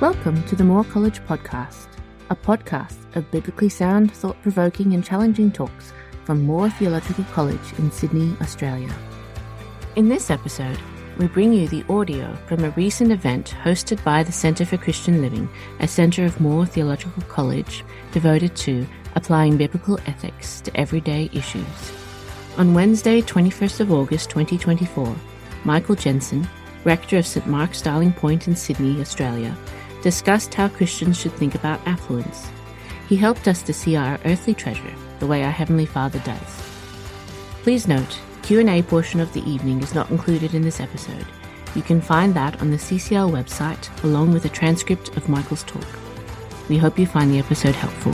Welcome to the Moore College Podcast, a podcast of biblically sound, thought-provoking and challenging talks from Moore Theological College in Sydney, Australia. In this episode, we bring you the audio from a recent event hosted by the Centre for Christian Living, a centre of Moore Theological College devoted to applying biblical ethics to everyday issues. On Wednesday, 21st of August 2024, Michael Jensen, Rector of St Mark's Darling Point in Sydney, Australia, discussed how Christians should think about affluence. He helped us to see our earthly treasure the way our Heavenly Father does. Please note, Q&A portion of the evening is not included in this episode. You can find that on the CCL website along with a transcript of Michael's talk. We hope you find the episode helpful.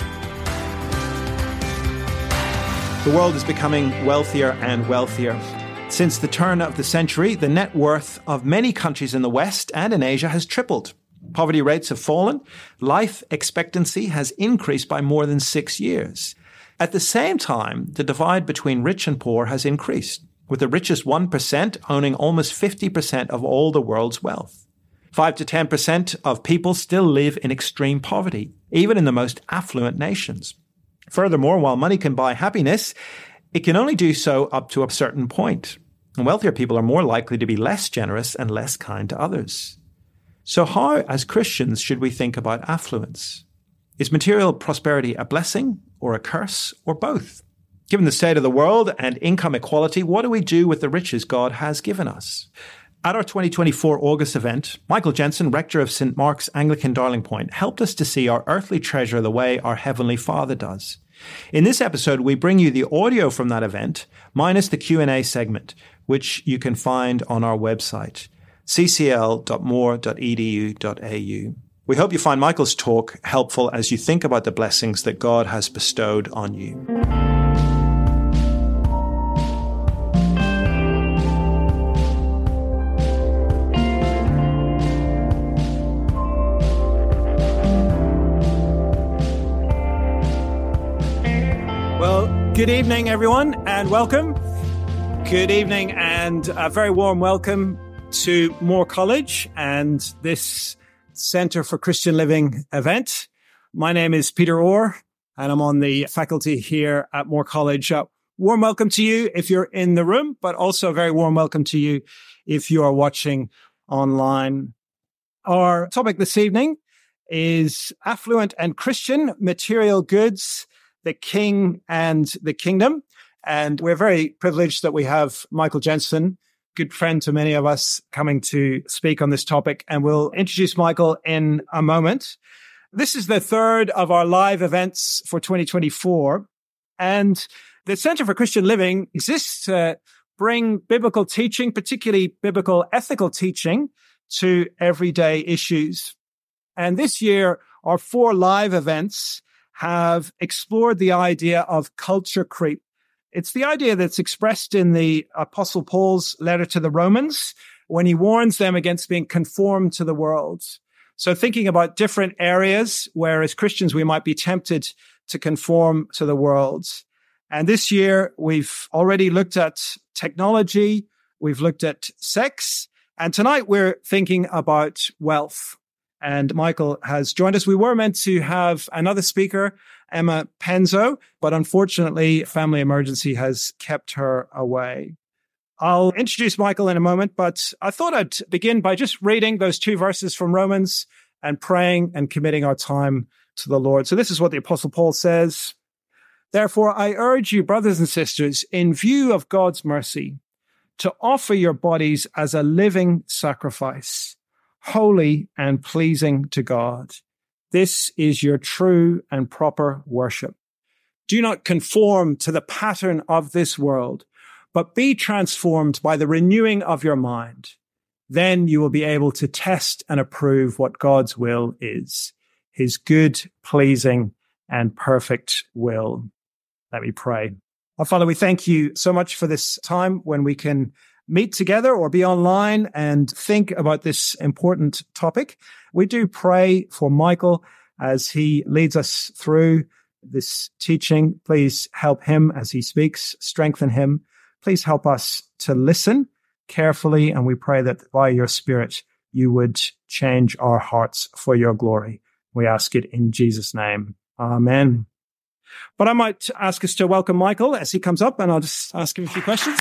The world is becoming wealthier and wealthier. Since the turn of the century, the net worth of many countries in the West and in Asia has tripled. Poverty rates have fallen. Life expectancy has increased by more than 6 years. At the same time, the divide between rich and poor has increased, with the richest 1% owning almost 50% of all the world's wealth. 5 to 10% of people still live in extreme poverty, even in the most affluent nations. Furthermore, while money can buy happiness, it can only do so up to a certain point. And wealthier people are more likely to be less generous and less kind to others. So how, as Christians, should we think about affluence? Is material prosperity a blessing or a curse or both? Given the state of the world and income equality, what do we do with the riches God has given us? At our 2024 August event, Michael Jensen, Rector of St Mark's Anglican Darling Point, helped us to see our earthly treasure the way our Heavenly Father does. In this episode, we bring you the audio from that event, minus the Q&A segment, which you can find on our website, ccl.moore.edu.au. We hope you find Michael's talk helpful as you think about the blessings that God has bestowed on you. Well, good evening, everyone, and welcome. Good evening and a very warm welcome to Moore College and this Centre for Christian Living event. My name is Peter Orr, and I'm on the faculty here at Moore College. Warm welcome to you if you're in the room, but also a very warm welcome to you if you are watching online. Our topic this evening is affluent and Christian material goods, the King and the Kingdom. And we're very privileged that we have Michael Jensen, good friend to many of us, coming to speak on this topic. And we'll introduce Michael in a moment. This is the third of our live events for 2024. And the Centre for Christian Living exists to bring biblical teaching, particularly biblical ethical teaching, to everyday issues. And this year, our 4 live events have explored the idea of culture creep. It's the idea that's expressed in the Apostle Paul's letter to the Romans when he warns them against being conformed to the world. So thinking about different areas where as Christians we might be tempted to conform to the world. And this year we've already looked at technology, we've looked at sex, and tonight we're thinking about wealth. And Michael has joined us. We were meant to have another speaker, Emma Penzo, but unfortunately, family emergency has kept her away. I'll introduce Michael in a moment, but I thought I'd begin by just reading those 2 verses from Romans and praying and committing our time to the Lord. So this is what the Apostle Paul says. Therefore, I urge you, brothers and sisters, in view of God's mercy, to offer your bodies as a living sacrifice, holy and pleasing to God. This is your true and proper worship. Do not conform to the pattern of this world, but be transformed by the renewing of your mind. Then you will be able to test and approve what God's will is, his good, pleasing, and perfect will. Let me pray. Our Father, we thank you so much for this time when we can meet together or be online and think about this important topic. We do pray for Michael as he leads us through this teaching. Please help him as he speaks, strengthen him. Please help us to listen carefully, and we pray that by your Spirit you would change our hearts for your glory. We ask it in Jesus' name. Amen. But I might ask us to welcome Michael as he comes up, and I'll just ask him a few questions.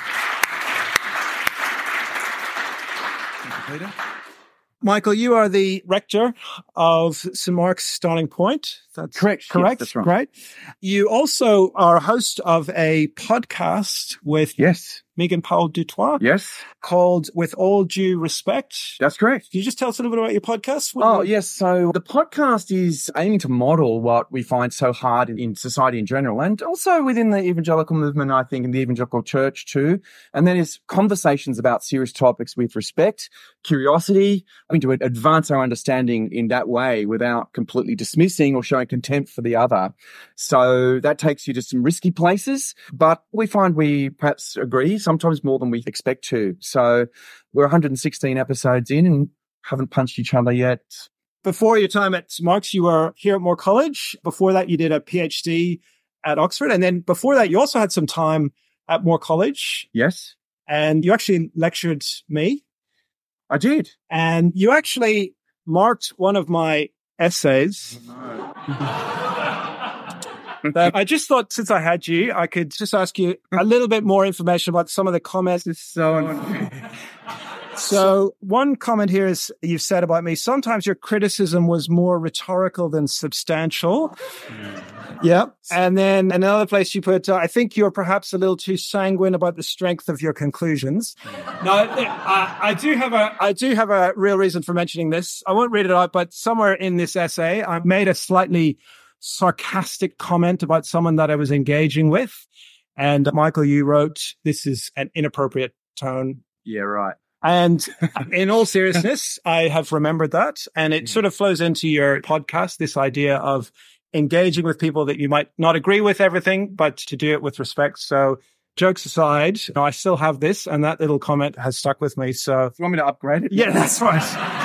Thank you, Peter. Michael, you are the rector of St. Mark's Starling Point. That's correct. Yes, that's right. Great. You also are a host of a podcast with Megan Powell Dutoit. Yes. Called With All Due Respect. That's correct. Can you just tell us a little bit about your podcast? Yes. So the podcast is aiming to model what we find so hard in society in general, and also within the evangelical movement, I think, in the evangelical church too. And that is conversations about serious topics with respect, curiosity, to advance our understanding in that way without completely dismissing or showing contempt for the other. So that takes you to some risky places, but we find we perhaps agree sometimes more than we expect to. So we're 116 episodes in and haven't punched each other yet. Before your time at St. Mark's, you were here at Moore College. Before that, you did a PhD at Oxford. And then before that, you also had some time at Moore College. Yes. And you actually lectured me. I did. And you actually marked one of my essays. That I just thought, since I had you, I could just ask you a little bit more information about some of the comments. It's so unfair. So one comment here is you've said about me, sometimes your criticism was more rhetorical than substantial. Yeah. And then another place you put, I think you're perhaps a little too sanguine about the strength of your conclusions. Now, I do have a real reason for mentioning this. I won't read it out, but somewhere in this essay, I made a slightly sarcastic comment about someone that I was engaging with. And Michael, you wrote, this is an inappropriate tone. Yeah, right. And in all seriousness, I have remembered that. And it sort of flows into your podcast, this idea of engaging with people that you might not agree with everything, but to do it with respect. So jokes aside, I still have this, and that little comment has stuck with me. So you want me to upgrade it? Yeah, that's right.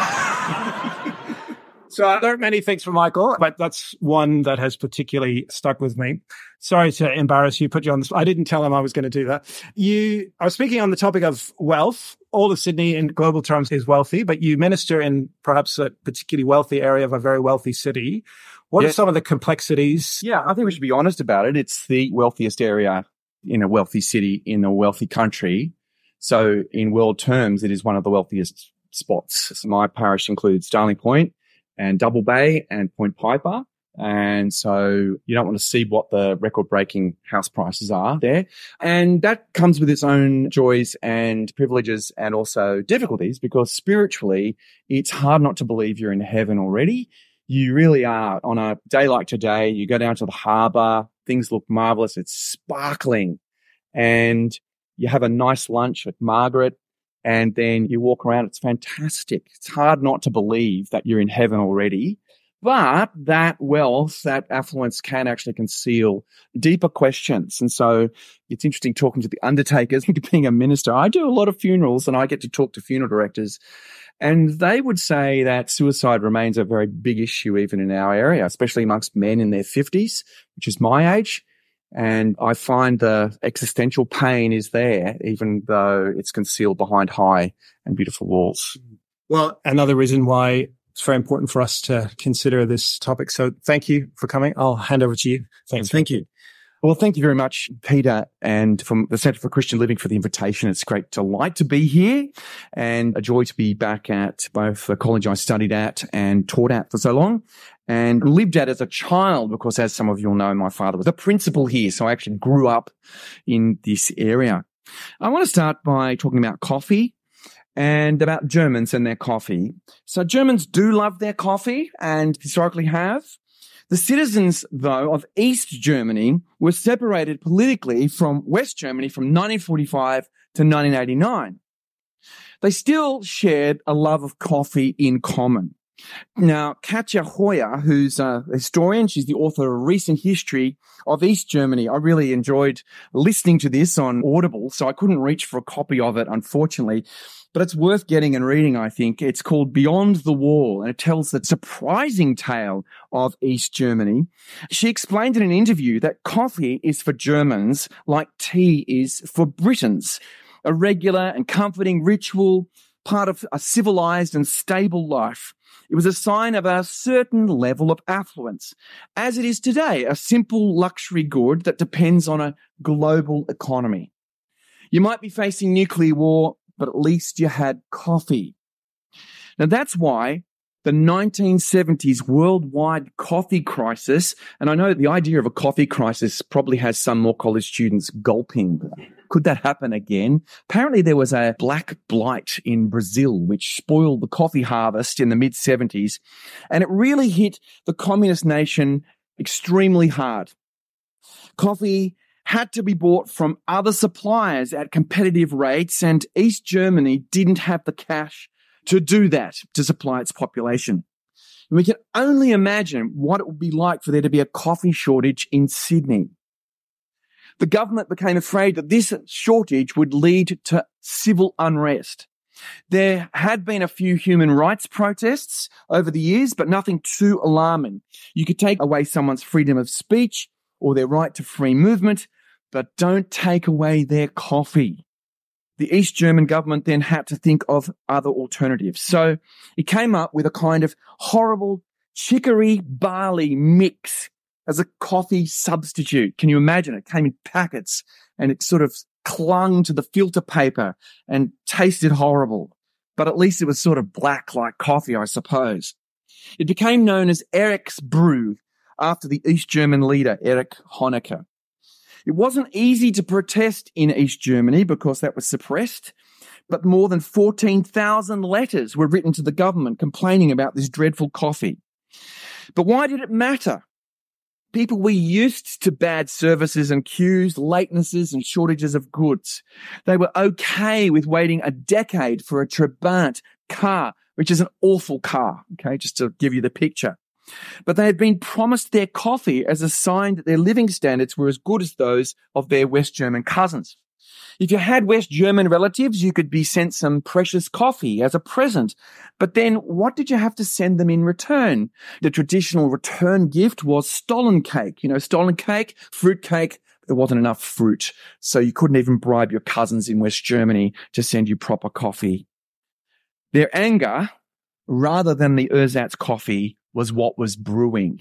So I learned many things from Michael, but that's one that has particularly stuck with me. Sorry to embarrass you, put you on the spot. I didn't tell him I was going to do that. I was speaking on the topic of wealth. All of Sydney in global terms is wealthy, but you minister in perhaps a particularly wealthy area of a very wealthy city. What are some of the complexities? Yeah, I think we should be honest about it. It's the wealthiest area in a wealthy city in a wealthy country. So in world terms, it is one of the wealthiest spots. So my parish includes Starling Point and Double Bay and Point Piper. And so you don't want to see what the record-breaking house prices are there. And that comes with its own joys and privileges and also difficulties, because spiritually, it's hard not to believe you're in heaven already. You really are. On a day like today, you go down to the harbour, things look marvellous, it's sparkling. And you have a nice lunch at Margaret, and then you walk around, it's fantastic. It's hard not to believe that you're in heaven already. But that wealth, that affluence can actually conceal deeper questions. And so it's interesting talking to the undertakers, being a minister. I do a lot of funerals and I get to talk to funeral directors. And they would say that suicide remains a very big issue even in our area, especially amongst men in their 50s, which is my age. And I find the existential pain is there, even though it's concealed behind high and beautiful walls. Well, another reason why it's very important for us to consider this topic. So thank you for coming. I'll hand over to you. Thanks. Thank you. Well, thank you very much, Peter, and from the Centre for Christian Living for the invitation. It's a great delight to be here and a joy to be back at both the college I studied at and taught at for so long and lived at as a child, because as some of you will know, my father was a principal here. So I actually grew up in this area. I want to start by talking about coffee and about Germans and their coffee. So Germans do love their coffee and historically have. The citizens, though, of East Germany were separated politically from West Germany from 1945 to 1989. They still shared a love of coffee in common. Now, Katja Hoyer, who's a historian, she's the author of Recent History of East Germany. I really enjoyed listening to this on Audible, so I couldn't reach for a copy of it, unfortunately. But it's worth getting and reading, I think. It's called Beyond the Wall, and it tells the surprising tale of East Germany. She explained in an interview that coffee is for Germans like tea is for Britons, a regular and comforting ritual part of a civilized and stable life. It was a sign of a certain level of affluence, as it is today, a simple luxury good that depends on a global economy. You might be facing nuclear war, but at least you had coffee. Now that's why the 1970s worldwide coffee crisis, and I know the idea of a coffee crisis probably has some more college students gulping. Could that happen again? Apparently there was a black blight in Brazil which spoiled the coffee harvest in the mid-70s, and it really hit the communist nation extremely hard. Coffee had to be bought from other suppliers at competitive rates, and East Germany didn't have the cash to do that, to supply its population. And we can only imagine what it would be like for there to be a coffee shortage in Sydney. The government became afraid that this shortage would lead to civil unrest. There had been a few human rights protests over the years, but nothing too alarming. You could take away someone's freedom of speech or their right to free movement, but don't take away their coffee. The East German government then had to think of other alternatives. So it came up with a kind of horrible chicory barley mix as a coffee substitute. Can you imagine? It came in packets and it sort of clung to the filter paper and tasted horrible. But at least it was sort of black like coffee, I suppose. It became known as Eric's Brew after the East German leader, Erich Honecker. It wasn't easy to protest in East Germany because that was suppressed, but more than 14,000 letters were written to the government complaining about this dreadful coffee. But why did it matter? People were used to bad services and queues, latenesses and shortages of goods. They were okay with waiting a decade for a Trabant car, which is an awful car, okay, just to give you the picture. But they had been promised their coffee as a sign that their living standards were as good as those of their West German cousins. If you had West German relatives, you could be sent some precious coffee as a present. But then what did you have to send them in return? The traditional return gift was stollen cake. Stollen cake, fruit cake. There wasn't enough fruit, so you couldn't even bribe your cousins in West Germany to send you proper coffee. Their anger, rather than the ersatz coffee, was what was brewing.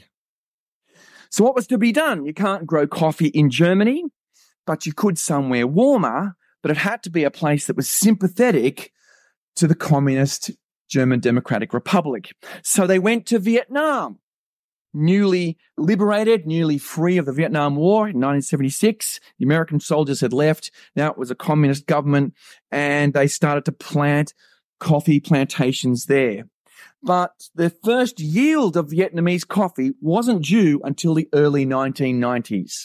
So what was to be done? You can't grow coffee in Germany, but you could somewhere warmer, but it had to be a place that was sympathetic to the communist German Democratic Republic. So they went to Vietnam, newly liberated, newly free of the Vietnam War in 1976. The American soldiers had left. Now it was a communist government, and they started to plant coffee plantations there. But the first yield of Vietnamese coffee wasn't due until the early 1990s.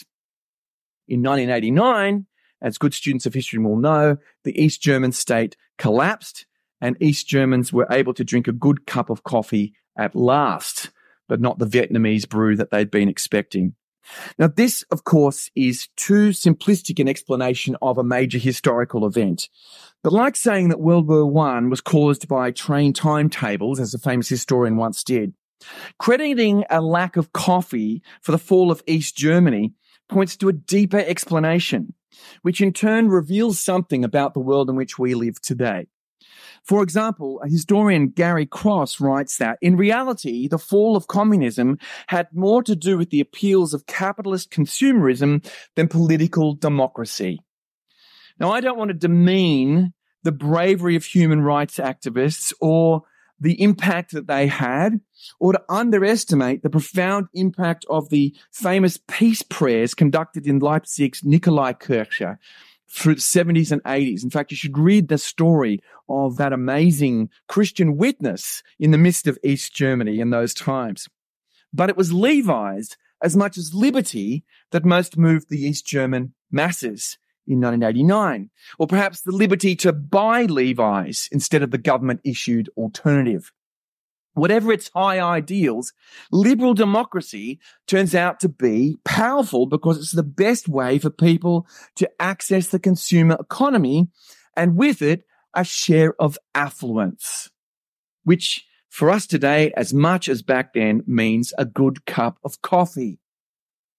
In 1989, as good students of history will know, the East German state collapsed and East Germans were able to drink a good cup of coffee at last, but not the Vietnamese brew that they'd been expecting. Now, this, of course, is too simplistic an explanation of a major historical event. But like saying that World War I was caused by train timetables, as a famous historian once did, crediting a lack of coffee for the fall of East Germany points to a deeper explanation, which in turn reveals something about the world in which we live today. For example, historian Gary Cross writes that, in reality, the fall of communism had more to do with the appeals of capitalist consumerism than political democracy. Now, I don't want to demean the bravery of human rights activists or the impact that they had, or to underestimate the profound impact of the famous peace prayers conducted in Leipzig's Nikolaikirche through the 70s and 80s. In fact, you should read the story of that amazing Christian witness in the midst of East Germany in those times. But it was Levi's as much as liberty that most moved the East German masses in 1989, or perhaps the liberty to buy Levi's instead of the government-issued alternative. Whatever its high ideals, liberal democracy turns out to be powerful because it's the best way for people to access the consumer economy and with it, a share of affluence, which for us today, as much as back then, means a good cup of coffee.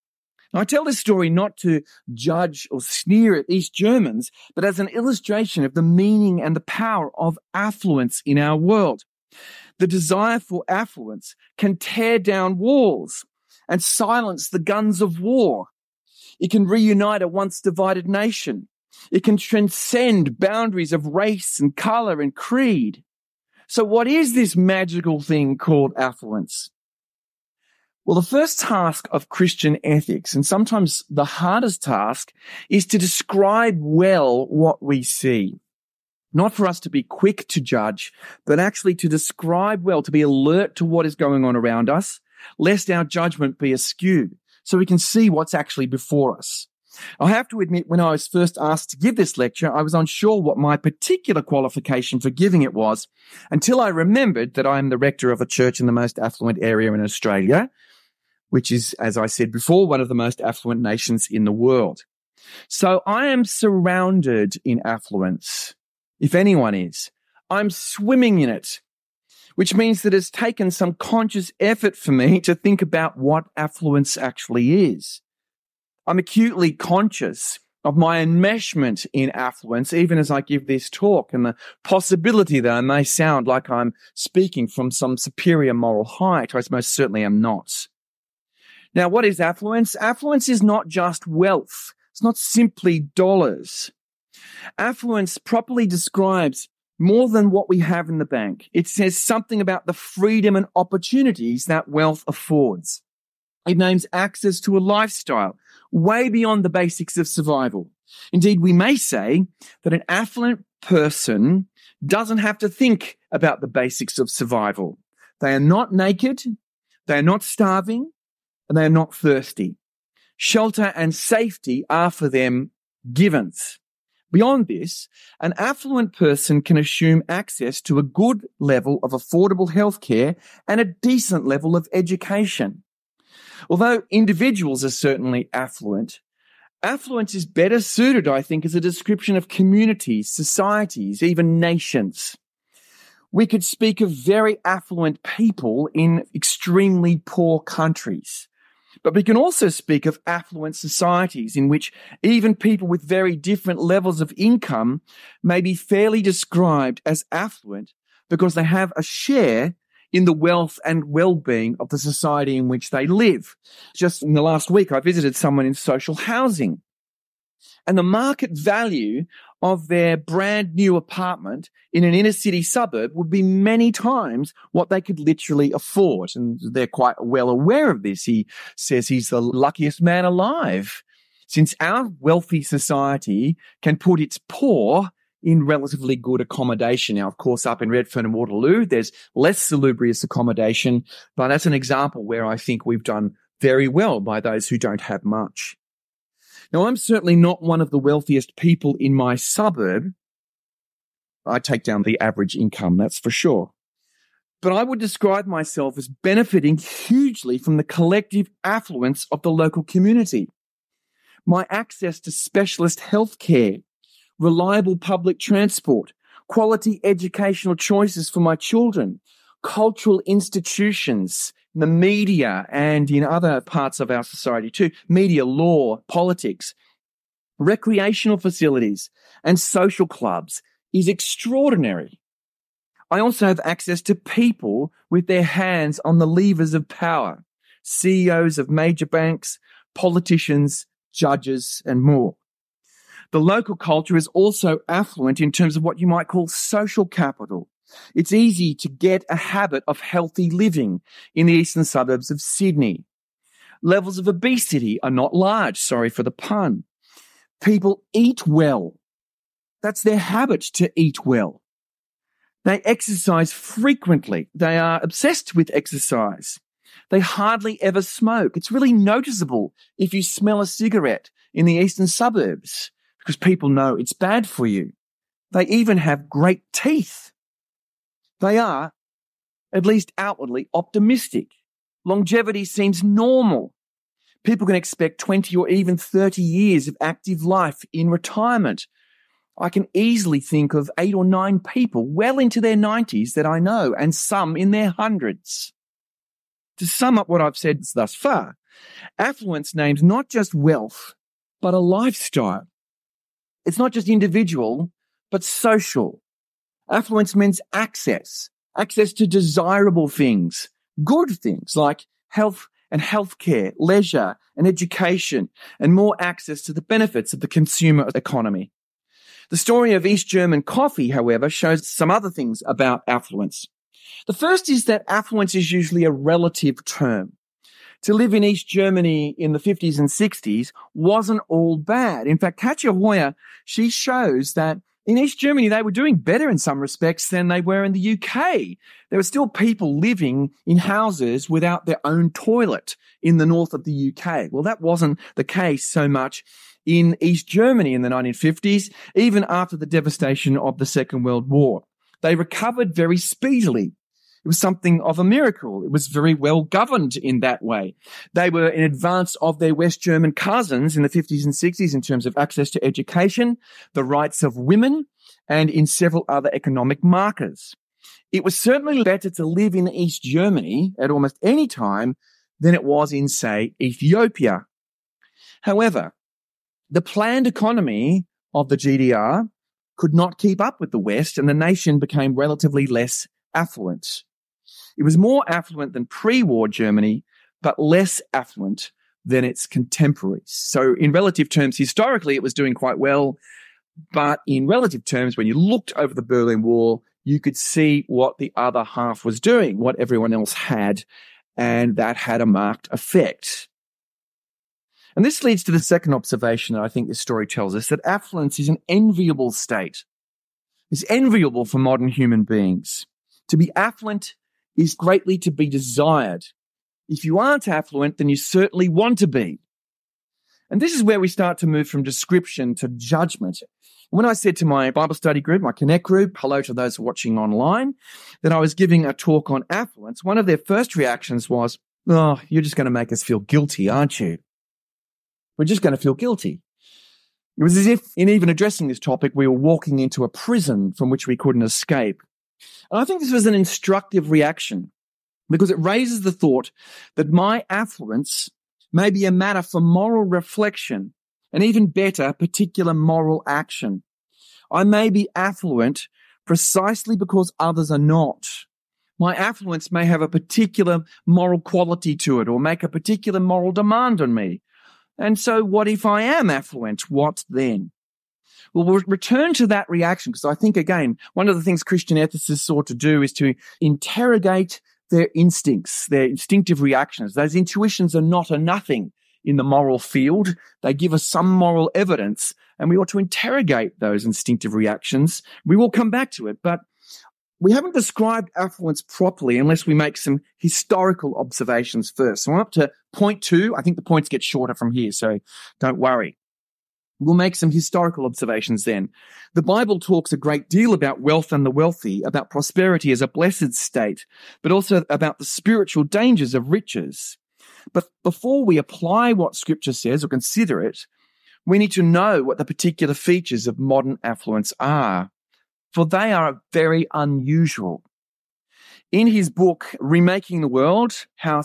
I tell this story not to judge or sneer at East Germans, but as an illustration of the meaning and the power of affluence in our world. The desire for affluence can tear down walls and silence the guns of war. It can reunite a once divided nation. It can transcend boundaries of race and color and creed. So what is this magical thing called affluence? Well, the first task of Christian ethics, and sometimes the hardest task, is to describe well what we see. Not for us to be quick to judge, but actually to describe well, to be alert to what is going on around us, lest our judgment be askew, so we can see what's actually before us. I have to admit, when I was first asked to give this lecture, I was unsure what my particular qualification for giving it was, until I remembered that I am the rector of a church in the most affluent area in Australia, which is, as I said before, one of the most affluent nations in the world. So I am surrounded in affluence, if anyone is. I'm swimming in it, which means that it's taken some conscious effort for me to think about what affluence actually is. I'm acutely conscious of my enmeshment in affluence, even as I give this talk, and the possibility that I may sound like I'm speaking from some superior moral height. I most certainly am not. Now, what is affluence? Affluence is not just wealth. It's not simply dollars. Affluence properly describes more than what we have in the bank. It says something about the freedom and opportunities that wealth affords. It names access to a lifestyle way beyond the basics of survival. Indeed, we may say that an affluent person doesn't have to think about the basics of survival. They are not naked, they are not starving, and they are not thirsty. Shelter and safety are for them givens. Beyond this, an affluent person can assume access to a good level of affordable healthcare and a decent level of education. Although individuals are certainly affluent, affluence is better suited, I think, as a description of communities, societies, even nations. We could speak of very affluent people in extremely poor countries. But we can also speak of affluent societies in which even people with very different levels of income may be fairly described as affluent because they have a share in the wealth and well-being of the society in which they live. Just in the last week, I visited someone in social housing, and the market value of their brand new apartment in an inner city suburb would be many times what they could literally afford. And they're quite well aware of this. He says he's the luckiest man alive, since our wealthy society can put its poor in relatively good accommodation. Now, of course, up in Redfern and Waterloo, there's less salubrious accommodation, but that's an example where I think we've done very well by those who don't have much. Now, I'm certainly not one of the wealthiest people in my suburb. I take down the average income, that's for sure. But I would describe myself as benefiting hugely from the collective affluence of the local community. My access to specialist healthcare, reliable public transport, quality educational choices for my children, cultural institutions, the media, and in other parts of our society too, media, law, politics, recreational facilities, and social clubs is extraordinary. I also have access to people with their hands on the levers of power, CEOs of major banks, politicians, judges, and more. The local culture is also affluent in terms of what you might call social capital. It's easy to get a habit of healthy living in the eastern suburbs of Sydney. Levels of obesity are not large, sorry for the pun. People eat well. That's their habit to eat well. They exercise frequently. They are obsessed with exercise. They hardly ever smoke. It's really noticeable if you smell a cigarette in the eastern suburbs because people know it's bad for you. They even have great teeth. They are, at least outwardly, optimistic. Longevity seems normal. People can expect 20 or even 30 years of active life in retirement. I can easily think of 8 or 9 people well into their 90s that I know, and some in their hundreds. To sum up what I've said thus far, Affluence names not just wealth, but a lifestyle. It's not just individual, but social. Affluence means access to desirable things, good things like health and healthcare, leisure and education, and more access to the benefits of the consumer economy. The story of East German coffee, however, shows some other things about affluence. The first is that affluence is usually a relative term. To live in East Germany in the 50s and 60s wasn't all bad. In fact, Katja Hoyer, she shows that in East Germany, they were doing better in some respects than they were in the UK. There were still people living in houses without their own toilet in the north of the UK. Well, that wasn't the case so much in East Germany in the 1950s, even after the devastation of the Second World War. They recovered very speedily. It was something of a miracle. It was very well governed in that way. They were in advance of their West German cousins in the 50s and 60s in terms of access to education, the rights of women, and in several other economic markers. It was certainly better to live in East Germany at almost any time than it was in, say, Ethiopia. However, the planned economy of the GDR could not keep up with the West, and the nation became relatively less affluent. It was more affluent than pre-war Germany, but less affluent than its contemporaries. So in relative terms, historically, it was doing quite well. But in relative terms, when you looked over the Berlin Wall, you could see what the other half was doing, what everyone else had, and that had a marked effect. And this leads to the second observation that I think this story tells us, that affluence is an enviable state. It's enviable for modern human beings. To be affluent is greatly to be desired. If you aren't affluent, then you certainly want to be. And this is where we start to move from description to judgment. When I said to my Bible study group, my Connect group, hello to those watching online, that I was giving a talk on affluence, one of their first reactions was, "Oh, you're just going to make us feel guilty, aren't you? We're just going to feel guilty." It was as if in even addressing this topic, we were walking into a prison from which we couldn't escape. And I think this was an instructive reaction because it raises the thought that my affluence may be a matter for moral reflection and even better, particular moral action. I may be affluent precisely because others are not. My affluence may have a particular moral quality to it or make a particular moral demand on me. And so what if I am affluent? What then? Well, we'll return to that reaction because I think, again, one of the things Christian ethicists ought to do is to interrogate their instincts, their instinctive reactions. Those intuitions are not a nothing in the moral field. They give us some moral evidence, and we ought to interrogate those instinctive reactions. We will come back to it, but we haven't described affluence properly unless we make some historical observations first. So I'm up to point 2. I think the points get shorter from here, so don't worry. We'll make some historical observations then. The Bible talks a great deal about wealth and the wealthy, about prosperity as a blessed state, but also about the spiritual dangers of riches. But before we apply what Scripture says or consider it, we need to know what the particular features of modern affluence are, for they are very unusual. In his book, Remaking the World, How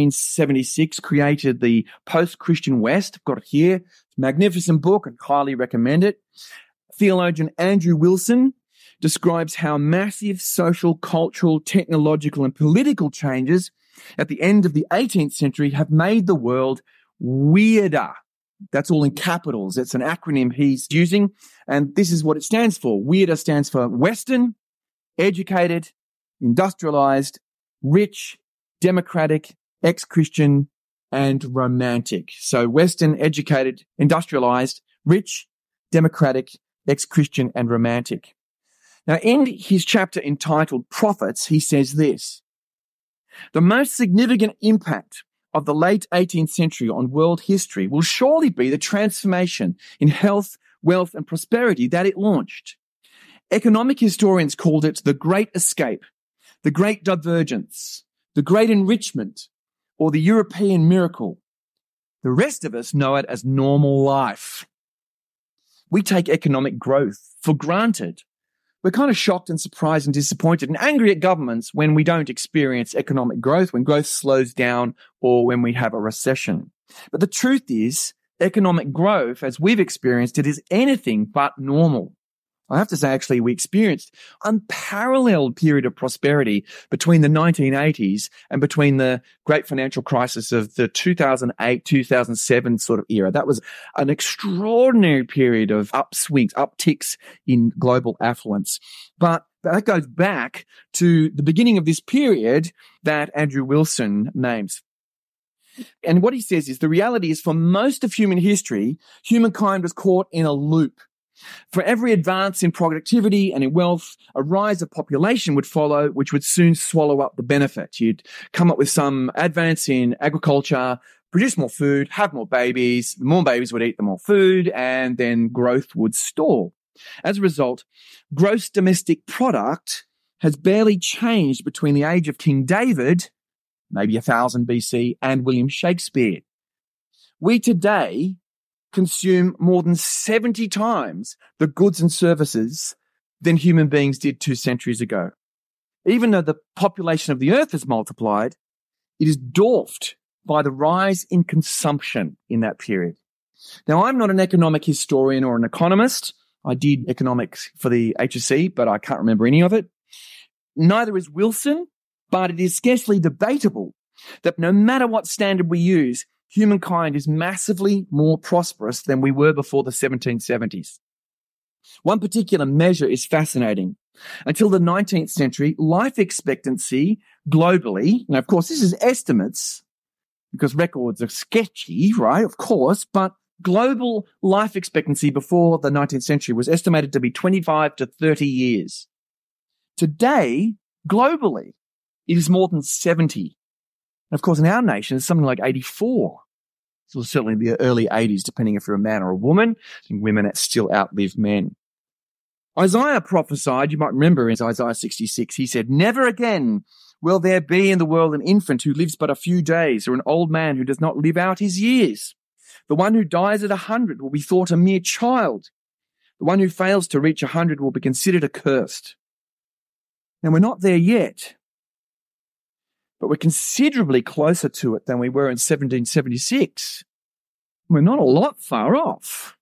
1776 Created the Post-Christian West, I've got it here, it's a magnificent book and highly recommend it. Theologian Andrew Wilson describes how massive social, cultural, technological, and political changes at the end of the 18th century have made the world weirder. That's all in capitals. It's an acronym he's using, and this is what it stands for. Weirder stands for Western, educated, industrialized, rich, democratic, ex-Christian, and romantic. So Western, educated, industrialized, rich, democratic, ex-Christian, and romantic. Now, in his chapter entitled Prophets, he says this: the most significant impact of the late 18th century on world history will surely be the transformation in health, wealth, and prosperity that it launched. Economic historians called it the Great Escape, the Great Divergence, the Great Enrichment, or the European Miracle. The rest of us know it as normal life. We take economic growth for granted, we're kind of shocked and surprised and disappointed and angry at governments when we don't experience economic growth, when growth slows down, or when we have a recession. But the truth is, economic growth, as we've experienced it, is anything but normal. I have to say, actually, we experienced an unparalleled period of prosperity between the 1980s and between the great financial crisis of the 2008, 2007 sort of era. That was an extraordinary period of upswings, upticks in global affluence. But that goes back to the beginning of this period that Andrew Wilson names. And what he says is the reality is for most of human history, humankind was caught in a loop. For every advance in productivity and in wealth, a rise of population would follow, which would soon swallow up the benefit. You'd come up with some advance in agriculture, produce more food, have more babies. The more babies would eat, the more food, and then growth would stall. As a result, gross domestic product has barely changed between the age of King David, maybe 1000 BC, and William Shakespeare. We today consume more than 70 times the goods and services than human beings did 2 centuries ago. Even though the population of the earth has multiplied, it is dwarfed by the rise in consumption in that period. Now, I'm not an economic historian or an economist. I did economics for the HSC, but I can't remember any of it. Neither is Wilson, but it is scarcely debatable that no matter what standard we use, humankind is massively more prosperous than we were before the 1770s. One particular measure is fascinating. Until the 19th century, life expectancy globally, now of course this is estimates because records are sketchy, right? Of course, but global life expectancy before the 19th century was estimated to be 25 to 30 years. Today, globally, it is more than 70. And of course, in our nation, it's something like 84. So certainly the early 80s, depending if you're a man or a woman. I think women still outlive men. Isaiah prophesied, you might remember in Isaiah 66, he said, "Never again will there be in the world an infant who lives but a few days, or an old man who does not live out his years. The one who dies at 100 will be thought a mere child. The one who fails to reach 100 will be considered accursed." Now, we're not there yet, but we're considerably closer to it than we were in 1776. We're not a lot far off.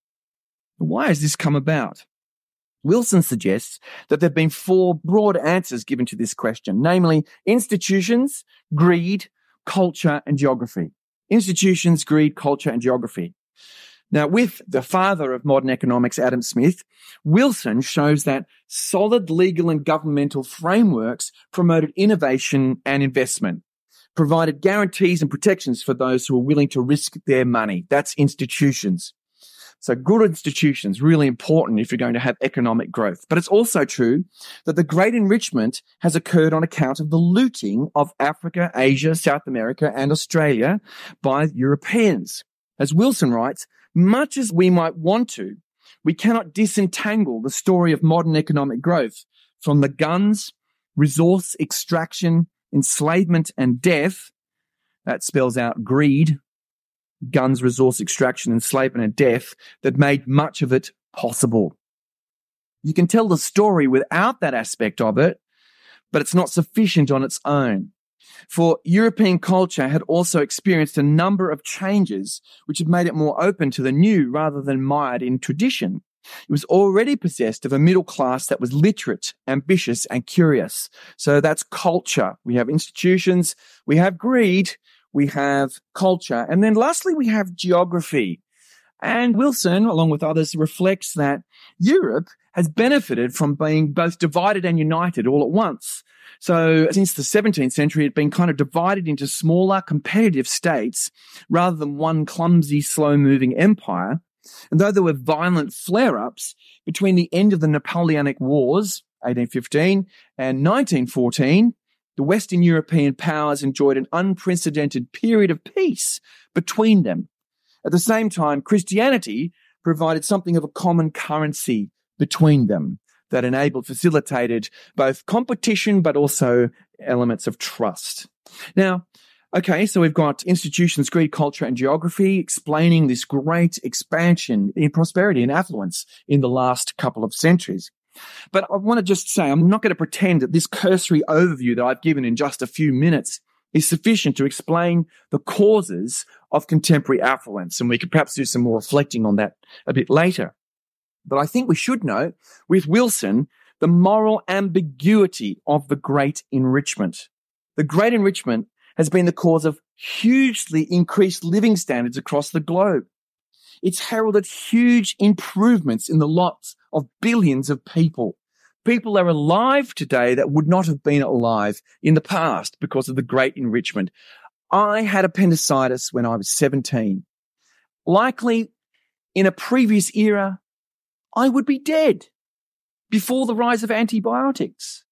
Why has this come about? Wilson suggests that there have been 4 broad answers given to this question, namely institutions, greed, culture, and geography. Institutions, greed, culture, and geography. Now, with the father of modern economics, Adam Smith, Wilson shows that solid legal and governmental frameworks promoted innovation and investment, provided guarantees and protections for those who are willing to risk their money. That's institutions. So good institutions, really important if you're going to have economic growth. But it's also true that the great enrichment has occurred on account of the looting of Africa, Asia, South America, and Australia by Europeans. As Wilson writes, much as we might want to, we cannot disentangle the story of modern economic growth from the guns, resource extraction, enslavement, and death. That spells out greed, guns, resource extraction, enslavement, and death that made much of it possible. You can tell the story without that aspect of it, but it's not sufficient on its own. For European culture had also experienced a number of changes which had made it more open to the new rather than mired in tradition. It was already possessed of a middle class that was literate, ambitious, and curious. So that's culture. We have institutions, we have greed, we have culture, and then lastly we have geography. And Wilson, along with others, reflects that Europe has benefited from being both divided and united all at once. So since the 17th century, it had been kind of divided into smaller competitive states rather than one clumsy, slow-moving empire. And though there were violent flare-ups between the end of the Napoleonic Wars, 1815, and 1914, the Western European powers enjoyed an unprecedented period of peace between them. At the same time, Christianity provided something of a common currency between them that facilitated both competition but also elements of trust. Now, okay, so we've got institutions, greed, culture, and geography explaining this great expansion in prosperity and affluence in the last couple of centuries. But I want to just say, I'm not going to pretend that this cursory overview that I've given in just a few minutes is sufficient to explain the causes of contemporary affluence. And we could perhaps do some more reflecting on that a bit later. But I think we should note with Wilson the moral ambiguity of the Great Enrichment. The Great Enrichment has been the cause of hugely increased living standards across the globe. It's heralded huge improvements in the lots of billions of people. People are alive today that would not have been alive in the past because of the Great Enrichment. I had appendicitis when I was 17. Likely, in a previous era, I would be dead before the rise of antibiotics.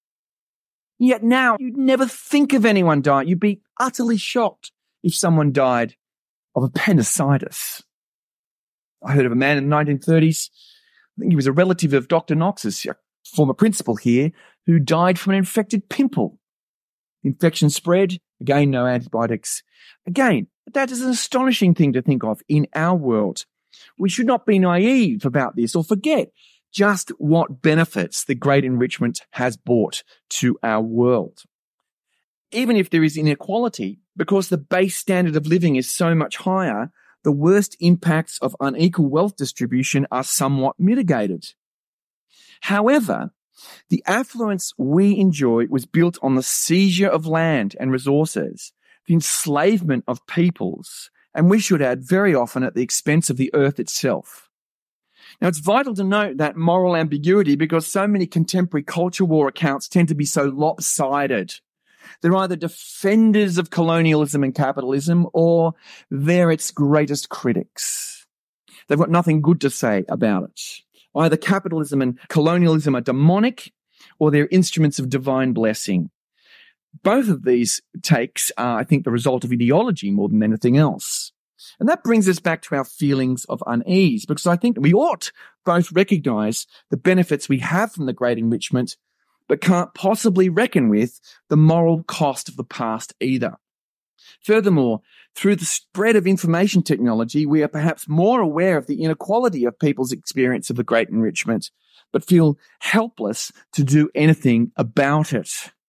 Yet now, you'd never think of anyone dying. You'd be utterly shocked if someone died of appendicitis. I heard of a man in the 1930s, I think he was a relative of Dr. Knox's, a former principal here, who died from an infected pimple. Infection spread, again, no antibiotics. Again, that is an astonishing thing to think of in our world. We should not be naive about this or forget just what benefits the Great Enrichment has brought to our world. Even if there is inequality, because the base standard of living is so much higher, the worst impacts of unequal wealth distribution are somewhat mitigated. However, the affluence we enjoy was built on the seizure of land and resources, the enslavement of peoples, and we should add very often at the expense of the earth itself. Now, it's vital to note that moral ambiguity because so many contemporary culture war accounts tend to be so lopsided. They're either defenders of colonialism and capitalism or they're its greatest critics. They've got nothing good to say about it. Either capitalism and colonialism are demonic or they're instruments of divine blessing. Both of these takes are, I think, the result of ideology more than anything else. And that brings us back to our feelings of unease, because I think we ought both recognize the benefits we have from the Great Enrichment, but can't possibly reckon with the moral cost of the past either. Furthermore, through the spread of information technology, we are perhaps more aware of the inequality of people's experience of the Great Enrichment, but feel helpless to do anything about it.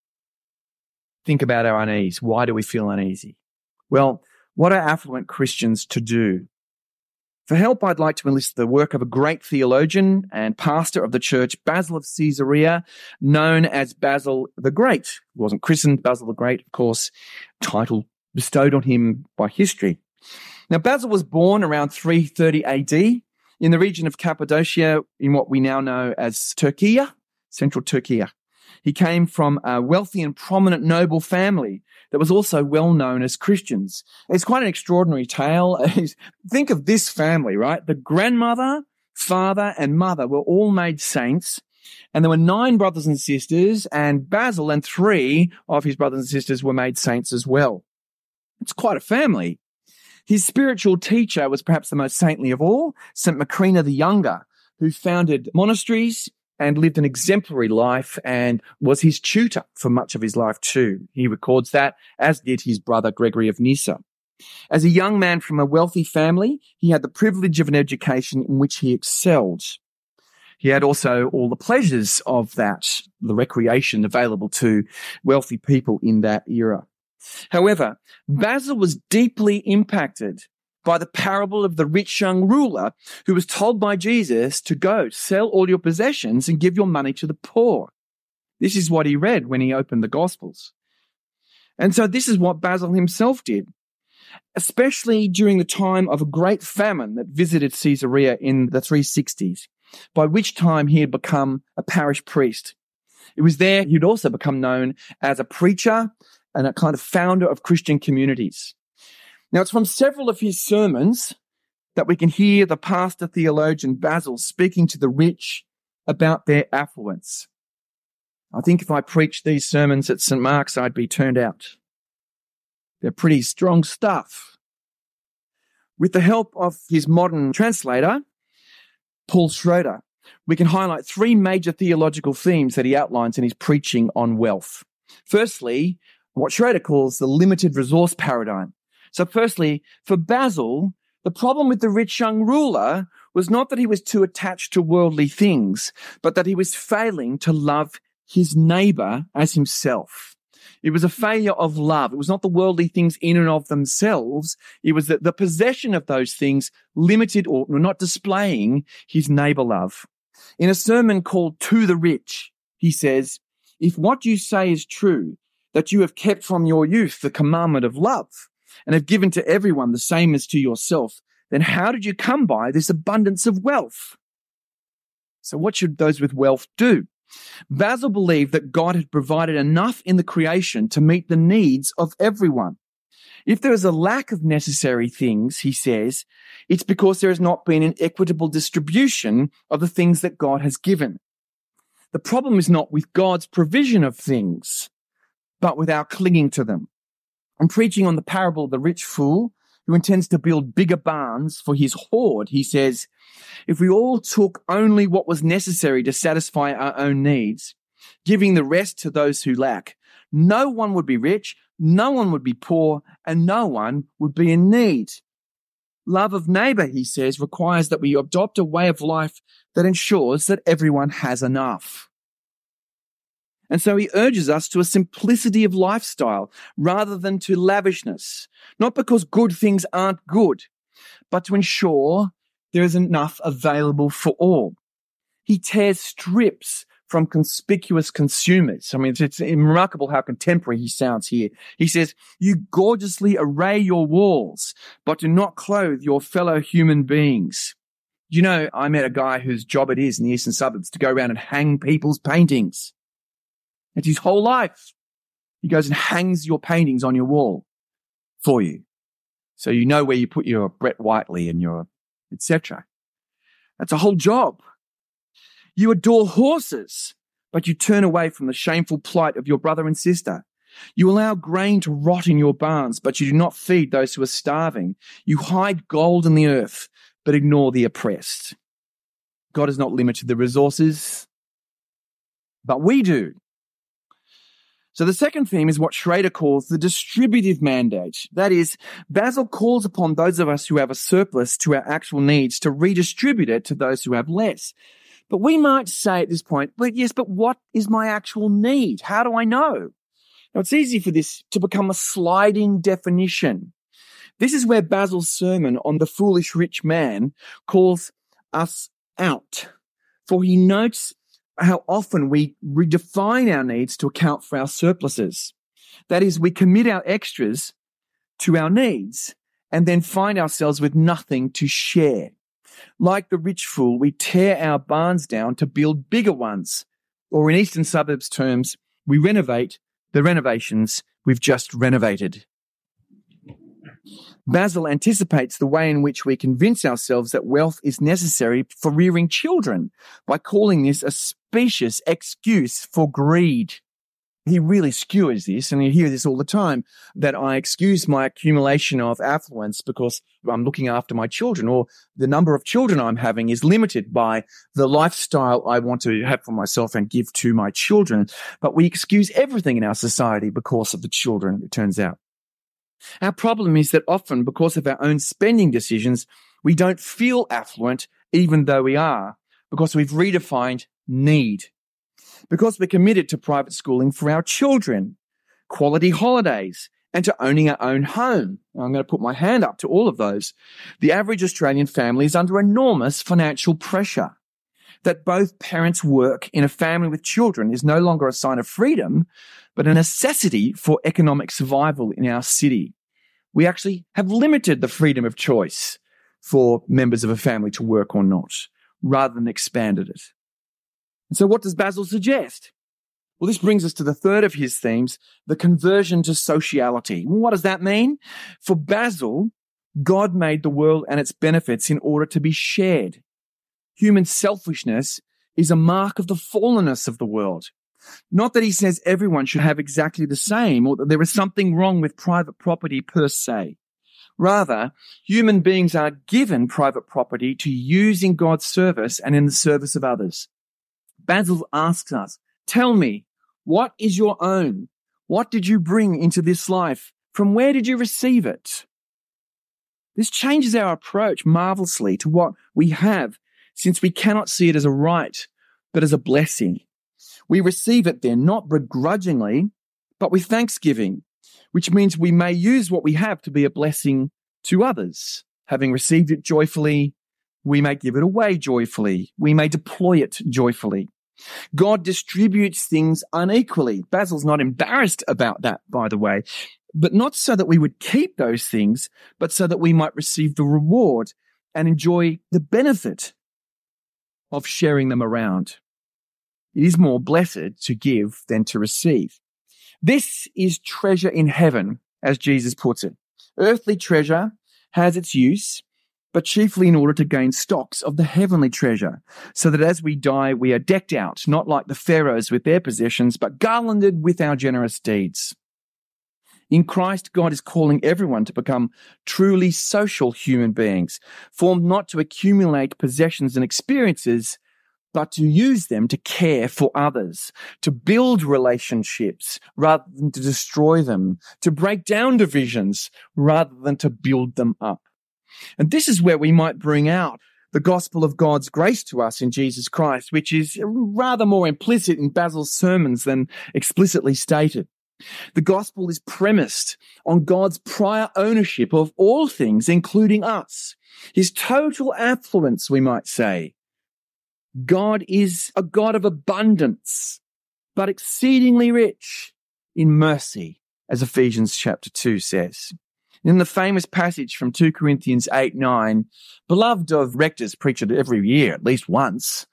Think about our unease. Why do we feel uneasy? Well, what are affluent Christians to do? For help, I'd like to enlist the work of a great theologian and pastor of the church, Basil of Caesarea, known as Basil the Great. He wasn't christened Basil the Great, of course, title bestowed on him by history. Now, Basil was born around 330 AD in the region of Cappadocia in what we now know as Turkey, central Turkey. He came from a wealthy and prominent noble family that was also well known as Christians. It's quite an extraordinary tale. Think of this family, right? The grandmother, father, and mother were all made saints, and there were 9 brothers and sisters, and Basil and 3 of his brothers and sisters were made saints as well. It's quite a family. His spiritual teacher was perhaps the most saintly of all, St. Macrina the Younger, who founded monasteries and lived an exemplary life and was his tutor for much of his life too. He records that, as did his brother Gregory of Nyssa. As a young man from a wealthy family, he had the privilege of an education in which he excelled. He had also all the pleasures of that, the recreation available to wealthy people in that era. However, Basil was deeply impacted by the parable of the rich young ruler who was told by Jesus to go sell all your possessions and give your money to the poor. This is what he read when he opened the Gospels. And so this is what Basil himself did, especially during the time of a great famine that visited Caesarea in the 360s, by which time he had become a parish priest. It was there he'd also become known as a preacher and a kind of founder of Christian communities. Now, it's from several of his sermons that we can hear the pastor theologian Basil speaking to the rich about their affluence. I think if I preached these sermons at St. Mark's, I'd be turned out. They're pretty strong stuff. With the help of his modern translator, Paul Schroeder, we can highlight 3 major theological themes that he outlines in his preaching on wealth. Firstly, what Schroeder calls the limited resource paradigm. So firstly, for Basil, the problem with the rich young ruler was not that he was too attached to worldly things, but that he was failing to love his neighbor as himself. It was a failure of love. It was not the worldly things in and of themselves. It was that the possession of those things limited or not displaying his neighbor love. In a sermon called To the Rich, he says, "If what you say is true, that you have kept from your youth the commandment of love and have given to everyone the same as to yourself, then how did you come by this abundance of wealth?" So what should those with wealth do? Basil believed that God had provided enough in the creation to meet the needs of everyone. If there is a lack of necessary things, he says, it's because there has not been an equitable distribution of the things that God has given. The problem is not with God's provision of things, but with our clinging to them. I'm preaching on the parable of the rich fool who intends to build bigger barns for his hoard. He says, if we all took only what was necessary to satisfy our own needs, giving the rest to those who lack, no one would be rich, no one would be poor, and no one would be in need. Love of neighbor, he says, requires that we adopt a way of life that ensures that everyone has enough. And so he urges us to a simplicity of lifestyle rather than to lavishness, not because good things aren't good, but to ensure there is enough available for all. He tears strips from conspicuous consumers. I mean, it's remarkable how contemporary he sounds here. He says, you gorgeously array your walls, but do not clothe your fellow human beings. You know, I met a guy whose job it is in the eastern suburbs to go around and hang people's paintings. It's his whole life. He goes and hangs your paintings on your wall for you. So you know where you put your Brett Whiteley and your etc. That's a whole job. You adore horses, but you turn away from the shameful plight of your brother and sister. You allow grain to rot in your barns, but you do not feed those who are starving. You hide gold in the earth, but ignore the oppressed. God has not limited the resources, but we do. So the second theme is what Schrader calls the distributive mandate. That is, Basil calls upon those of us who have a surplus to our actual needs to redistribute it to those who have less. But we might say at this point, but what is my actual need? How do I know? Now, it's easy for this to become a sliding definition. This is where Basil's sermon on the foolish rich man calls us out. For he notes how often we redefine our needs to account for our surpluses. That is, we commit our extras to our needs and then find ourselves with nothing to share. Like the rich fool, we tear our barns down to build bigger ones. Or in eastern suburbs terms, we renovate the renovations we've just renovated. Basil anticipates the way in which we convince ourselves that wealth is necessary for rearing children by calling this a specious excuse for greed. He really skewers this, and you hear this all the time, that I excuse my accumulation of affluence because I'm looking after my children, or the number of children I'm having is limited by the lifestyle I want to have for myself and give to my children. But we excuse everything in our society because of the children, it turns out. Our problem is that often, because of our own spending decisions, we don't feel affluent even though we are, because we've redefined need. Because we're committed to private schooling for our children, quality holidays, and to owning our own home. I'm going to put my hand up to all of those. The average Australian family is under enormous financial pressure. That both parents work in a family with children is no longer a sign of freedom, but a necessity for economic survival in our city. We actually have limited the freedom of choice for members of a family to work or not, rather than expanded it. And so what does Basil suggest? Well, this brings us to the third of his themes, the conversion to sociality. What does that mean? For Basil, God made the world and its benefits in order to be shared. Human selfishness is a mark of the fallenness of the world. Not that he says everyone should have exactly the same, or that there is something wrong with private property per se. Rather, human beings are given private property to use in God's service and in the service of others. Basil asks us, tell me, what is your own? What did you bring into this life? From where did you receive it? This changes our approach marvelously to what we have, since we cannot see it as a right, but as a blessing. We receive it then, not begrudgingly, but with thanksgiving, which means we may use what we have to be a blessing to others. Having received it joyfully, we may give it away joyfully. We may deploy it joyfully. God distributes things unequally. Basil's not embarrassed about that, by the way, but not so that we would keep those things, but so that we might receive the reward and enjoy the benefit of sharing them around. It is more blessed to give than to receive. This is treasure in heaven, as Jesus puts it. Earthly treasure has its use, but chiefly in order to gain stocks of the heavenly treasure, so that as we die, we are decked out, not like the pharaohs with their possessions, but garlanded with our generous deeds. In Christ, God is calling everyone to become truly social human beings, formed not to accumulate possessions and experiences, but to use them to care for others, to build relationships rather than to destroy them, to break down divisions rather than to build them up. And this is where we might bring out the gospel of God's grace to us in Jesus Christ, which is rather more implicit in Basil's sermons than explicitly stated. The gospel is premised on God's prior ownership of all things, including us, his total affluence, we might say. God is a God of abundance, but exceedingly rich in mercy, as Ephesians chapter 2 says. In the famous passage from 2 Corinthians 8:9, beloved of rectors preach it every year, at least once,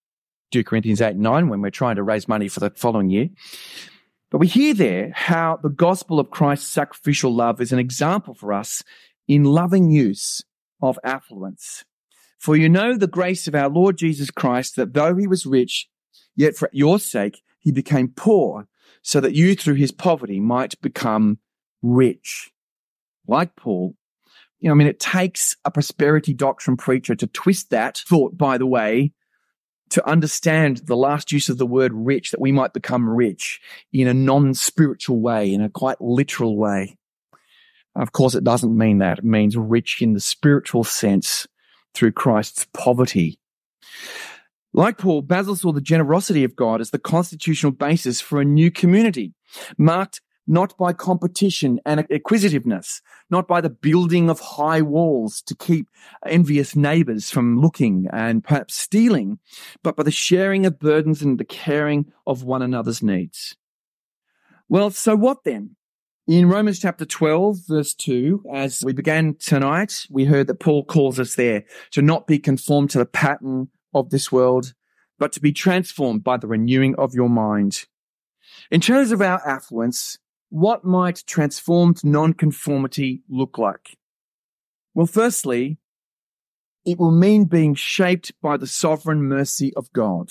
2 Corinthians 8:9, when we're trying to raise money for the following year. But we hear there how the gospel of Christ's sacrificial love is an example for us in loving use of affluence. For you know the grace of our Lord Jesus Christ, that though he was rich, yet for your sake he became poor, so that you through his poverty might become rich. Like Paul, it takes a prosperity doctrine preacher to twist that thought, by the way, to understand the last use of the word rich, that we might become rich in a non-spiritual way, in a quite literal way. Of course, it doesn't mean that. It means rich in the spiritual sense through Christ's poverty. Like Paul, Basil saw the generosity of God as the constitutional basis for a new community, marked not by competition and acquisitiveness, not by the building of high walls to keep envious neighbors from looking and perhaps stealing, but by the sharing of burdens and the caring of one another's needs. Well, so what then? In Romans chapter 12, verse 2, as we began tonight, we heard that Paul calls us there to not be conformed to the pattern of this world, but to be transformed by the renewing of your mind. In terms of our affluence, what might transformed nonconformity look like? Well, firstly, it will mean being shaped by the sovereign mercy of God.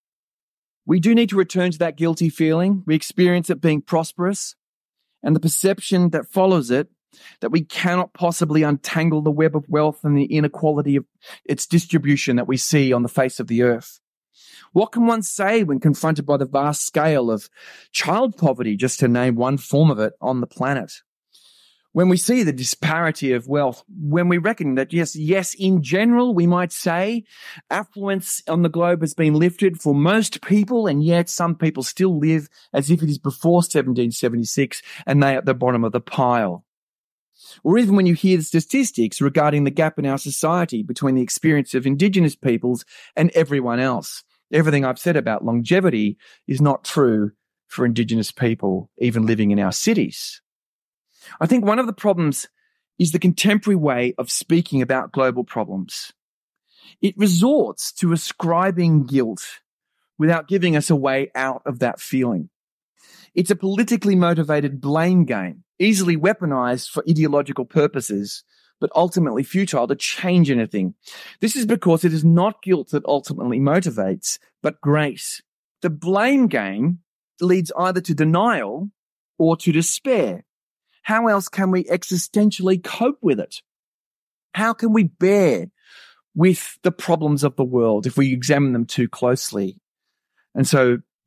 We do need to return to that guilty feeling. We experience it being prosperous, and the perception that follows it, that we cannot possibly untangle the web of wealth and the inequality of its distribution that we see on the face of the earth. What can one say when confronted by the vast scale of child poverty, just to name one form of it, on the planet? When we see the disparity of wealth, when we reckon that, yes, in general, we might say affluence on the globe has been lifted for most people, and yet some people still live as if it is before 1776 and they are at the bottom of the pile. Or even when you hear the statistics regarding the gap in our society between the experience of Indigenous peoples and everyone else. Everything I've said about longevity is not true for Indigenous people, even living in our cities. I think one of the problems is the contemporary way of speaking about global problems. It resorts to ascribing guilt without giving us a way out of that feeling. It's a politically motivated blame game, easily weaponized for ideological purposes, but ultimately futile to change anything. This is because it is not guilt that ultimately motivates, but grace. The blame game leads either to denial or to despair. How else can we existentially cope with it? How can we bear with the problems of the world if we examine them too closely? And so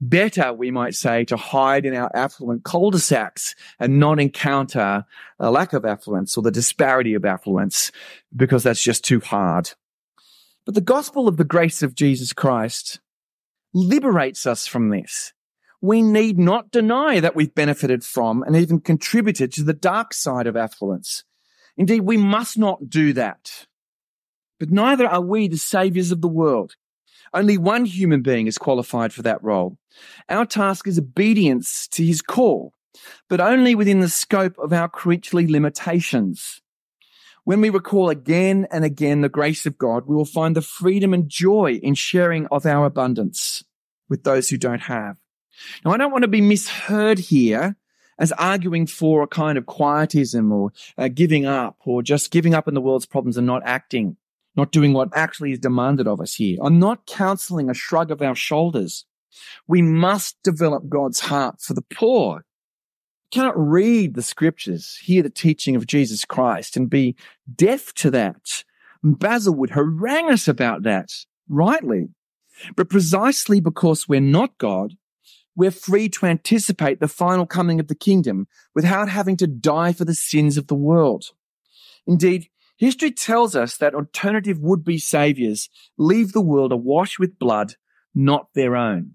better, we might say, to hide in our affluent cul-de-sacs and not encounter a lack of affluence or the disparity of affluence, because that's just too hard. But the gospel of the grace of Jesus Christ liberates us from this. We need not deny that we've benefited from and even contributed to the dark side of affluence. Indeed, we must not do that. But neither are we the saviors of the world. Only one human being is qualified for that role. Our task is obedience to his call, but only within the scope of our creaturely limitations. When we recall again and again the grace of God, we will find the freedom and joy in sharing of our abundance with those who don't have. Now, I don't want to be misheard here as arguing for a kind of quietism or giving up, or just giving up on the world's problems and not acting, not doing what actually is demanded of us here. I'm not counseling a shrug of our shoulders. We must develop God's heart for the poor. You cannot read the scriptures, hear the teaching of Jesus Christ, and be deaf to that. Basil would harangue us about that, rightly. But precisely because we're not God, we're free to anticipate the final coming of the kingdom without having to die for the sins of the world. Indeed, history tells us that alternative would-be saviors leave the world awash with blood, not their own.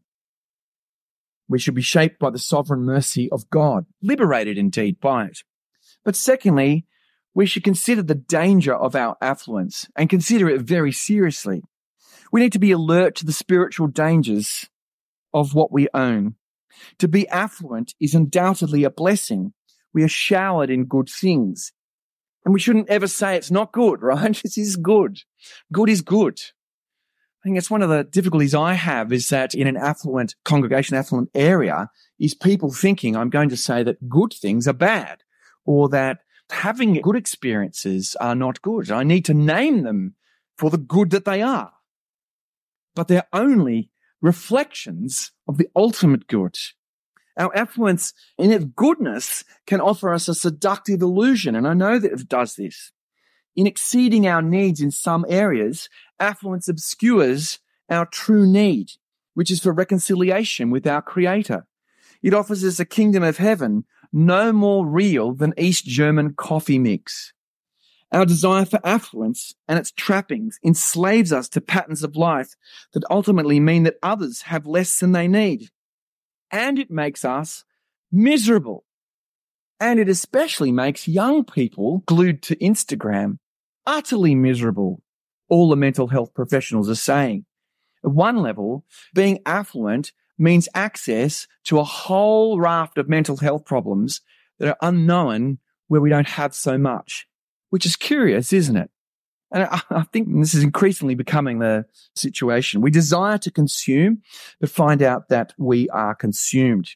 We should be shaped by the sovereign mercy of God, liberated indeed by it. But secondly, we should consider the danger of our affluence and consider it very seriously. We need to be alert to the spiritual dangers of what we own. To be affluent is undoubtedly a blessing. We are showered in good things. And we shouldn't ever say it's not good, right? This is good. Good is good. I think it's one of the difficulties I have, is that in an affluent congregation, affluent area, is people thinking I'm going to say that good things are bad, or that having good experiences are not good. I need to name them for the good that they are. But they're only reflections of the ultimate good. Our affluence in its goodness can offer us a seductive illusion, and I know that it does this. In exceeding our needs in some areas, affluence obscures our true need, which is for reconciliation with our Creator. It offers us a kingdom of heaven no more real than East German coffee mix. Our desire for affluence and its trappings enslaves us to patterns of life that ultimately mean that others have less than they need. And it makes us miserable. And it especially makes young people glued to Instagram utterly miserable, all the mental health professionals are saying. At one level, being affluent means access to a whole raft of mental health problems that are unknown where we don't have so much, which is curious, isn't it? And I think this is increasingly becoming the situation. We desire to consume, but find out that we are consumed.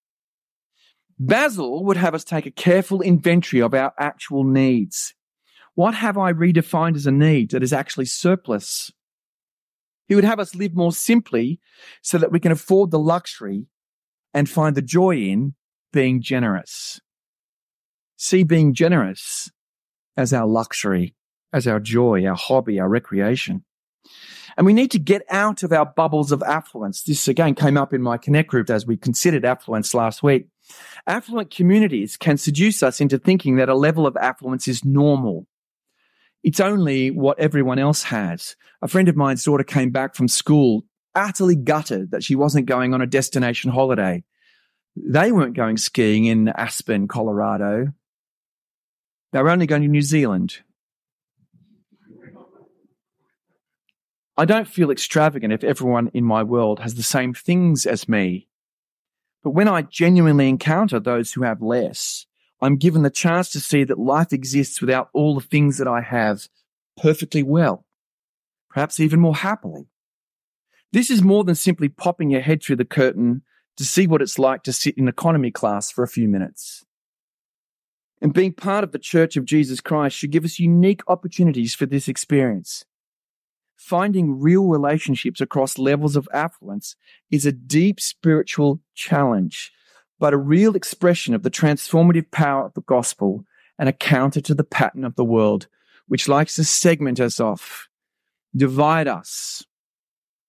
Basil would have us take a careful inventory of our actual needs. What have I redefined as a need that is actually surplus? He would have us live more simply so that we can afford the luxury and find the joy in being generous. See being generous as our luxury, as our joy, our hobby, our recreation. And we need to get out of our bubbles of affluence. This again came up in my Connect group as we considered affluence last week. Affluent communities can seduce us into thinking that a level of affluence is normal. It's only what everyone else has. A friend of mine's daughter came back from school utterly gutted that she wasn't going on a destination holiday. They weren't going skiing in Aspen, Colorado. They were only going to New Zealand. I don't feel extravagant if everyone in my world has the same things as me. But when I genuinely encounter those who have less, I'm given the chance to see that life exists without all the things that I have perfectly well, perhaps even more happily. This is more than simply popping your head through the curtain to see what it's like to sit in economy class for a few minutes. And being part of the Church of Jesus Christ should give us unique opportunities for this experience. Finding real relationships across levels of affluence is a deep spiritual challenge, but a real expression of the transformative power of the gospel and a counter to the pattern of the world, which likes to segment us off, divide us,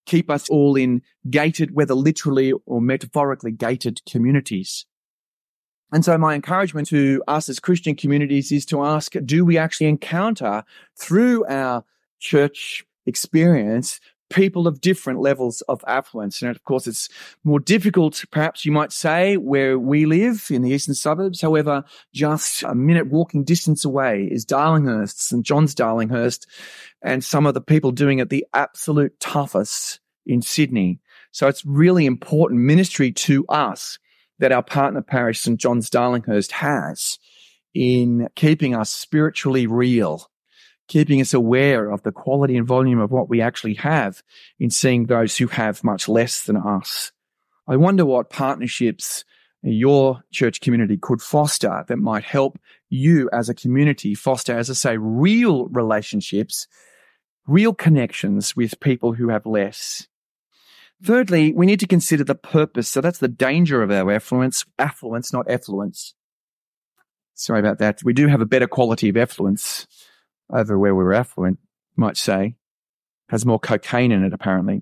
keep us all in gated, whether literally or metaphorically gated communities. And so my encouragement to us as Christian communities is to ask, do we actually encounter through our church experience people of different levels of affluence? And of course, it's more difficult, perhaps you might say, where we live in the eastern suburbs. However, just a minute walking distance away is Darlinghurst, St. John's Darlinghurst, and some of the people doing it the absolute toughest in Sydney. So it's really important ministry to us that our partner parish, St. John's Darlinghurst, has in keeping us spiritually real, keeping us aware of the quality and volume of what we actually have in seeing those who have much less than us. I wonder what partnerships your church community could foster that might help you as a community foster, as I say, real relationships, real connections with people who have less. Thirdly, we need to consider the purpose. So that's the danger of our affluence, not effluence. Sorry about that. We do have a better quality of effluence over where we're affluent, might say. Has more cocaine in it, apparently.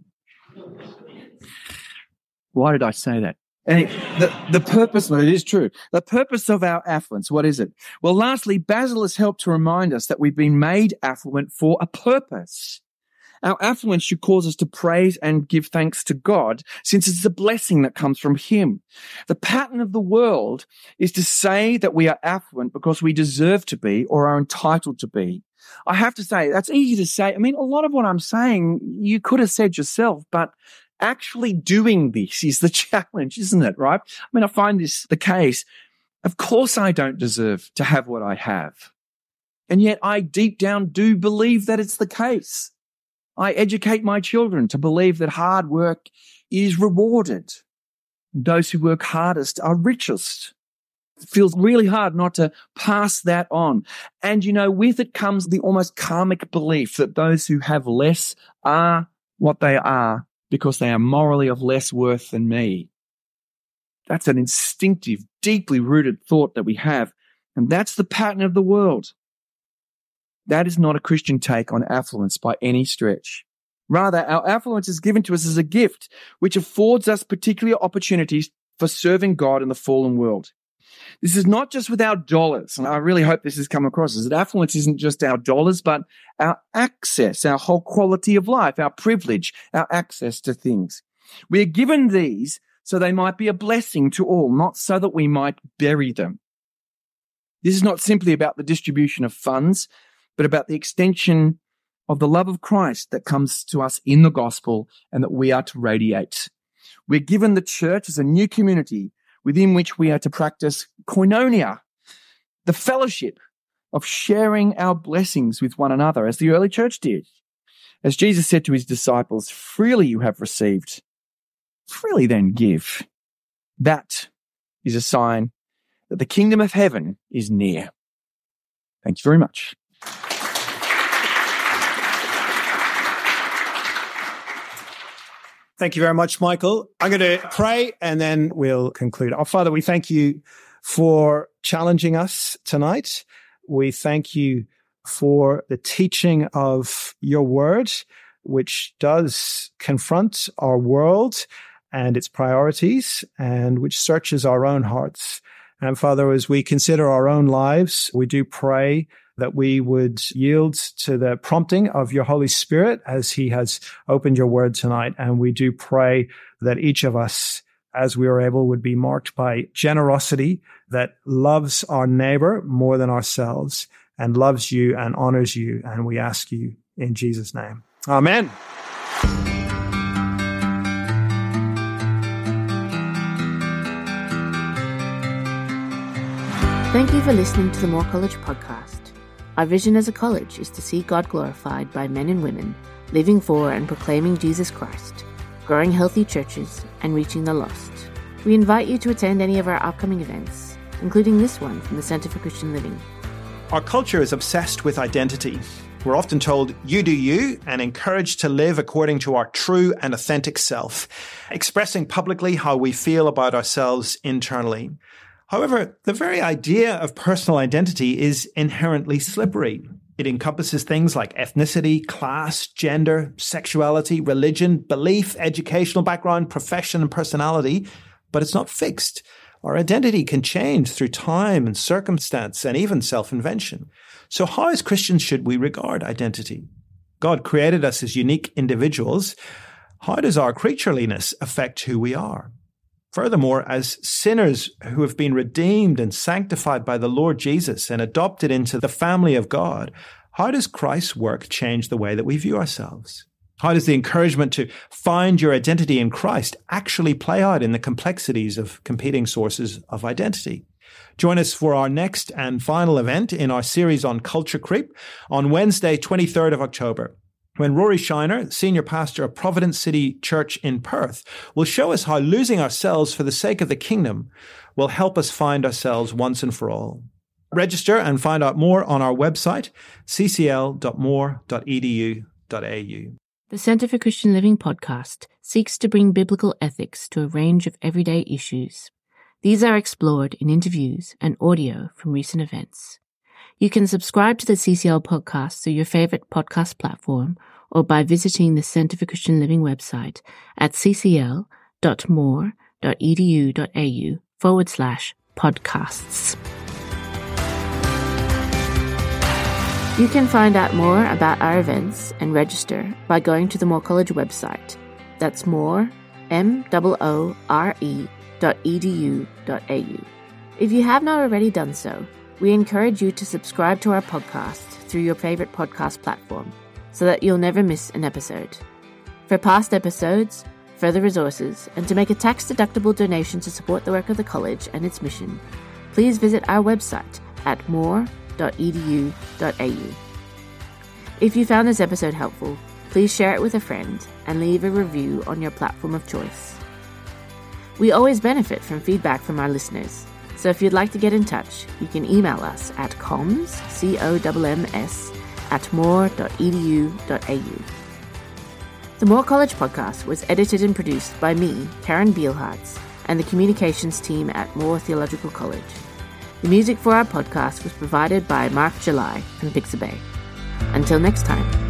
Why did I say that? And the purpose, it is true. The purpose of our affluence, what is it? Well, lastly, Basil has helped to remind us that we've been made affluent for a purpose. Our affluence should cause us to praise and give thanks to God, since it's a blessing that comes from Him. The pattern of the world is to say that we are affluent because we deserve to be or are entitled to be. I have to say, that's easy to say. I mean, a lot of what I'm saying, you could have said yourself, but actually doing this is the challenge, isn't it, right? I mean, I find this the case. Of course I don't deserve to have what I have. And yet I deep down do believe that it's the case. I educate my children to believe that hard work is rewarded. Those who work hardest are richest. It feels really hard not to pass that on. And, with it comes the almost karmic belief that those who have less are what they are because they are morally of less worth than me. That's an instinctive, deeply rooted thought that we have. And that's the pattern of the world. That is not a Christian take on affluence by any stretch. Rather, our affluence is given to us as a gift, which affords us particular opportunities for serving God in the fallen world. This is not just with our dollars, and I really hope this has come across, is that affluence isn't just our dollars, but our access, our whole quality of life, our privilege, our access to things. We are given these so they might be a blessing to all, not so that we might bury them. This is not simply about the distribution of funds, but about the extension of the love of Christ that comes to us in the gospel and that we are to radiate. We're given the church as a new community within which we are to practice koinonia, the fellowship of sharing our blessings with one another, as the early church did. As Jesus said to his disciples, freely you have received, freely then give. That is a sign that the kingdom of heaven is near. Thank you very much. Thank you very much, Michael. I'm going to pray and then we'll conclude. Our Father, we thank you for challenging us tonight. We thank you for the teaching of your word, which does confront our world and its priorities and which searches our own hearts. And Father, as we consider our own lives, we do pray that we would yield to the prompting of your Holy Spirit as he has opened your word tonight. And we do pray that each of us, as we are able, would be marked by generosity that loves our neighbor more than ourselves and loves you and honors you. And we ask you in Jesus' name. Amen. Thank you for listening to the Moore College podcast. Our vision as a college is to see God glorified by men and women living for and proclaiming Jesus Christ, growing healthy churches, and reaching the lost. We invite you to attend any of our upcoming events, including this one from the Centre for Christian Living. Our culture is obsessed with identity. We're often told, you do you, and encouraged to live according to our true and authentic self, expressing publicly how we feel about ourselves internally. However, the very idea of personal identity is inherently slippery. It encompasses things like ethnicity, class, gender, sexuality, religion, belief, educational background, profession, and personality, but it's not fixed. Our identity can change through time and circumstance and even self-invention. So how as Christians should we regard identity? God created us as unique individuals. How does our creatureliness affect who we are? Furthermore, as sinners who have been redeemed and sanctified by the Lord Jesus and adopted into the family of God, how does Christ's work change the way that we view ourselves? How does the encouragement to find your identity in Christ actually play out in the complexities of competing sources of identity? Join us for our next and final event in our series on Culture Creep on Wednesday, 23rd of October, when Rory Shiner, Senior Pastor of Providence City Church in Perth, will show us how losing ourselves for the sake of the kingdom will help us find ourselves once and for all. Register and find out more on our website, ccl.moore.edu.au. The Centre for Christian Living podcast seeks to bring biblical ethics to a range of everyday issues. These are explored in interviews and audio from recent events. You can subscribe to the CCL podcast through your favorite podcast platform or by visiting the Centre for Christian Living website at ccl.moore.edu.au/podcasts. You can find out more about our events and register by going to the Moore College website. That's Moore, MOORE.edu.au. If you have not already done so, we encourage you to subscribe to our podcast through your favorite podcast platform so that you'll never miss an episode. For past episodes, further resources, and to make a tax-deductible donation to support the work of the college and its mission, please visit our website at moore.edu.au. If you found this episode helpful, please share it with a friend and leave a review on your platform of choice. We always benefit from feedback from our listeners, so if you'd like to get in touch, you can email us at comms, COMMS, @moore.edu.au. The Moore College podcast was edited and produced by me, Karen Bielhartz, and the communications team at Moore Theological College. The music for our podcast was provided by Mark July from Pixabay. Until next time.